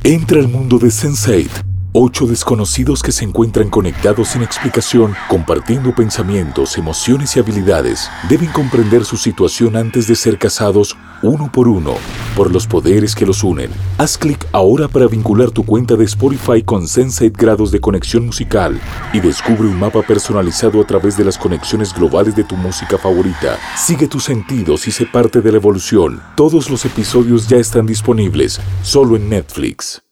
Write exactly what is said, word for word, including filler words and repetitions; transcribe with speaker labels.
Speaker 1: Entra al mundo de sense eight. Ocho desconocidos que se encuentran conectados sin explicación, compartiendo pensamientos, emociones y habilidades. Deben comprender su situación antes de ser cazados uno por uno por los poderes que los unen. Haz clic ahora para vincular tu cuenta de Spotify con sense eight grados de conexión musical y descubre un mapa personalizado a través de las conexiones globales de tu música favorita. Sigue tus sentidos y sé parte de la evolución. Todos los episodios ya están disponibles, solo en Netflix.